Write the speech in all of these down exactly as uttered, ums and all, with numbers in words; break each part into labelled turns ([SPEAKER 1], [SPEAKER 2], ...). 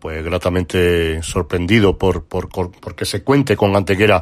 [SPEAKER 1] pues gratamente sorprendido por, por, por porque se cuente con Antequera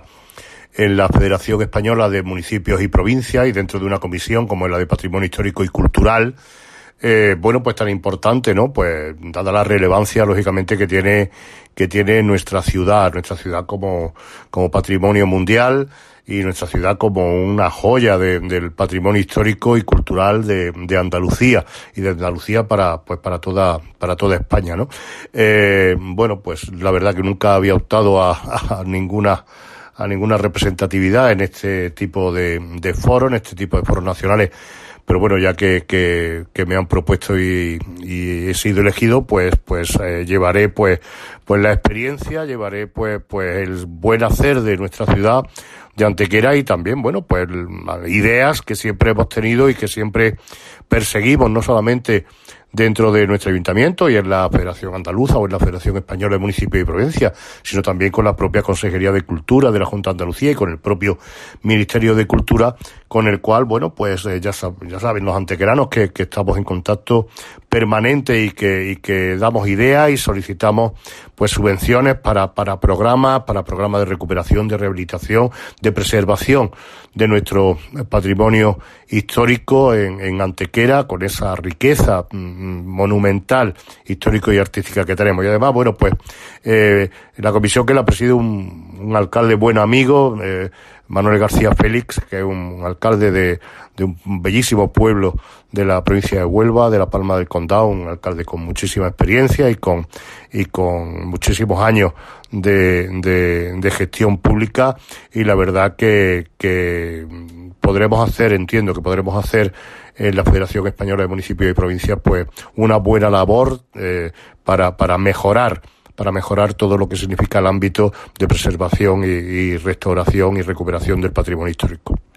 [SPEAKER 1] en la Federación Española de Municipios y Provincias y dentro de una comisión como es la de Patrimonio Histórico y Cultural, eh, bueno, pues tan importante, ¿no? Pues dada la relevancia, lógicamente, que tiene, que tiene nuestra ciudad, nuestra ciudad como, como patrimonio mundial y nuestra ciudad como una joya de, del patrimonio histórico y cultural de, de Andalucía y de Andalucía para, pues para toda, para toda España, ¿no? Eh, bueno, pues la verdad que nunca había optado a, a ninguna, a ninguna representatividad en este tipo de, de foros, en este tipo de foros nacionales. Pero bueno, ya que, que, que me han propuesto y, y he sido elegido, pues, pues, eh, llevaré, pues, pues la experiencia, llevaré, pues, pues el buen hacer de nuestra ciudad de Antequera y también, bueno, pues, ideas que siempre hemos tenido y que siempre perseguimos, no solamente dentro de nuestro ayuntamiento y en la Federación Andaluza o en la Federación Española de Municipios y Provincias, sino también con la propia Consejería de Cultura de la Junta de Andalucía y con el propio Ministerio de Cultura, con el cual, bueno, pues eh, ya, sab- ya saben los antequeranos que, que estamos en contacto permanente y que, y que damos ideas y solicitamos pues subvenciones para, para programas, para programas de recuperación, de rehabilitación, de preservación de nuestro patrimonio histórico en, en Antequera, con esa riqueza mm, monumental, histórico y artística que tenemos. Y además, bueno, pues eh, la comisión que la preside un, un alcalde buen amigo, eh, Manuel García Félix, que es un alcalde de, de un bellísimo pueblo de la provincia de Huelva, de La Palma del Condado, un alcalde con muchísima experiencia y con y con muchísimos años de, de, de gestión pública, y la verdad que, que podremos hacer, entiendo que podremos hacer en la Federación Española de Municipios y Provincias pues una buena labor eh, para, para mejorar para mejorar todo lo que significa el ámbito de preservación y, y restauración y recuperación del patrimonio histórico.